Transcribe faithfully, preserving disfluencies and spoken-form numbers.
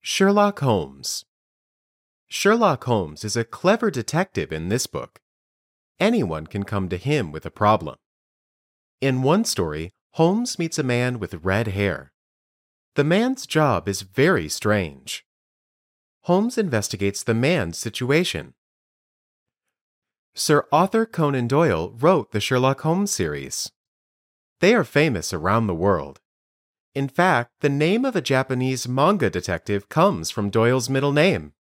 Sherlock Holmes. Sherlock Holmes is a clever detective in this book. Anyone can come to him with a problem. In one story, Holmes meets a man with red hair. The man's job is very strange. Holmes investigates the man's situation. Sir Arthur Conan Doyle wrote the Sherlock Holmes series. They are famous around the world. In fact, the name of a Japanese manga detective comes from Doyle's middle name.